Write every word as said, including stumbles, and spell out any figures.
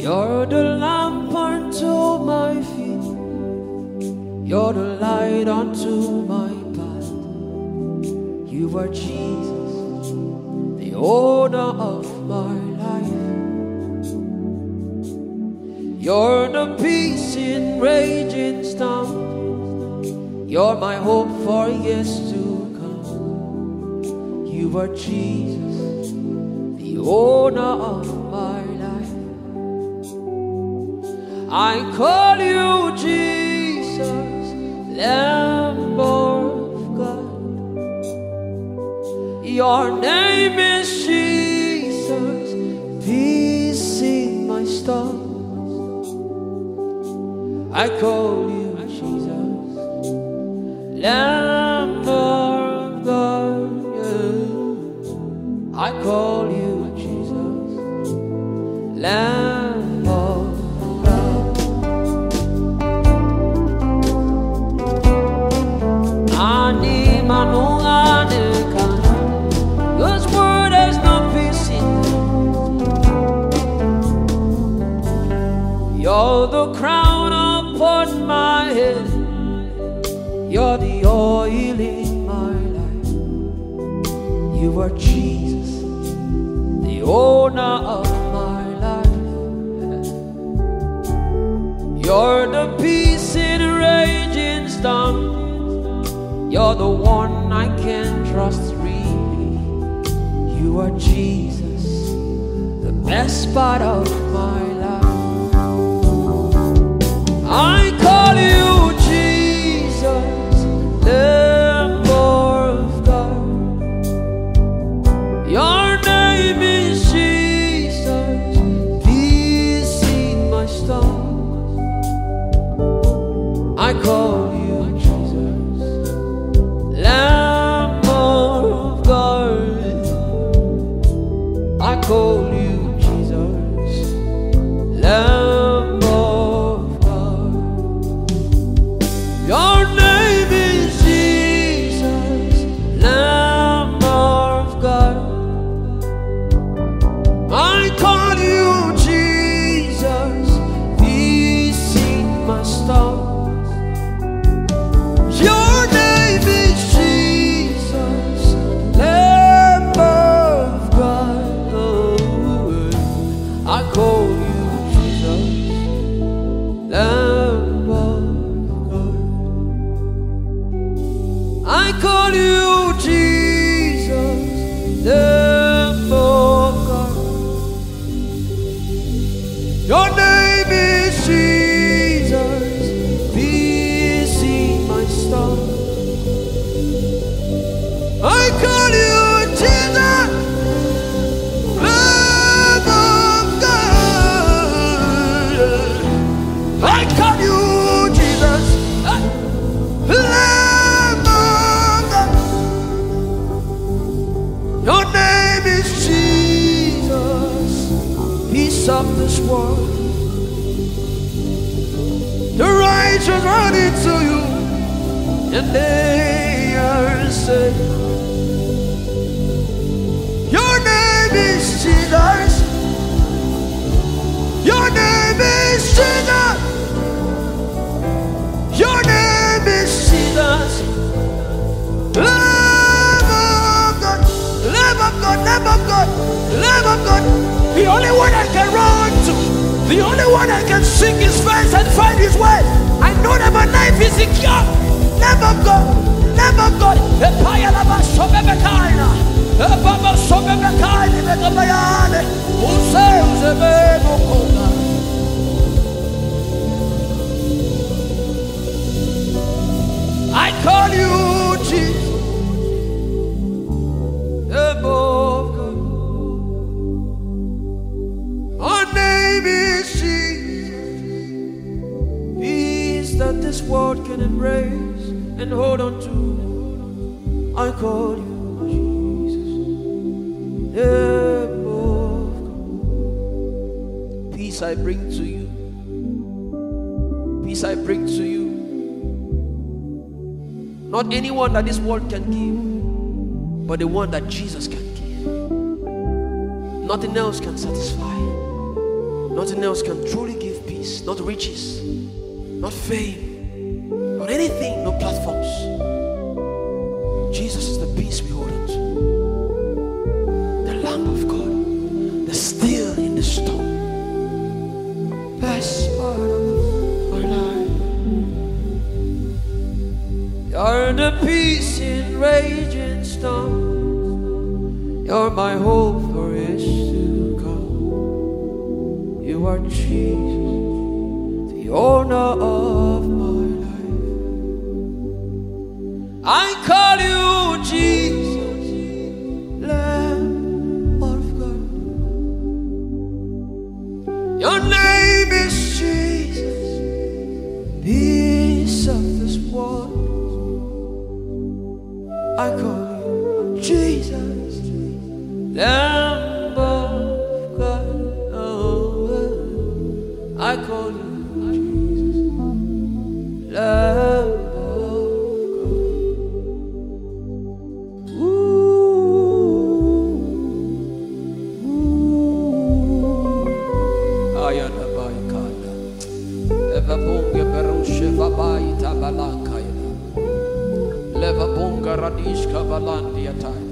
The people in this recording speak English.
You're the lamp unto my feet, you're the light unto my path. You are Jesus, the owner of my life. You're the peace in raging storm, you're my hope for years to come. You are Jesus, the owner of my life. I call you Jesus, Lamb of God. Your name is Jesus, peace in my storm. I call you Jesus, Lamb of God. Yeah. I call you Jesus, Lamb of God. God's word has no peace in it. You're the crown upon my head, you're the oil in my life. You are Jesus, the owner of my life. You're the peace in a raging storm, you're the one I can trust really. You are Jesus, the best part of my life. I call you Jesus, Lamb of God. Your name is Jesus, peace in my storm. I call you Jesus, Lamb of God. I call you Jesus, Lamb of God. Your name is Jesus, Lamb of God. I call you Jesus, peace in my storm. Your name is Jesus, Lamb of God. Oh, I call you Jesus, Lamb of God. I call you Jesus, Lamb of God. Your name is Jesus, peace in my storm. I call you Jesus, Lamb of God. I call you Jesus, Lamb of God. Your name is Jesus, peace of this world. The righteous run into you, and they are saved. Your name is Jesus. Your name is Jesus. Your name is Jesus. Lamb of God, Lamb of God, Lamb of God, Lamb of God. The only one I can run to, the only one I can seek his face and find his way. I know that my life is secure. Lamb of God, Lamb of God. I call you Jesus, Lamb of God. Our name is Jesus, peace that this world can embrace and hold on to. I call you Jesus, Lamb of God. Peace I bring to you, peace I bring to you. Not anyone that this world can give, but the one that Jesus can give. Nothing else can satisfy. Nothing else can truly give peace. Not riches, not fame, not anything, no platforms. Jesus is the peace we hold on to. The Lamb of God, the still in the storm. Best part of my life. You're the peace in raging storm. You're my hope for is to come. You are Jesus, the owner of my life. I call you Jesus, Lamb of God. Your name is Jesus, peace of this world. I call you Jesus, Lamb of God. Oh, I call you Jesus, Lamb of God. Ooh, ooh. Ayana baikana, eva bunge berushe vabai tabalanka. Leva bunga radishka valandia tai.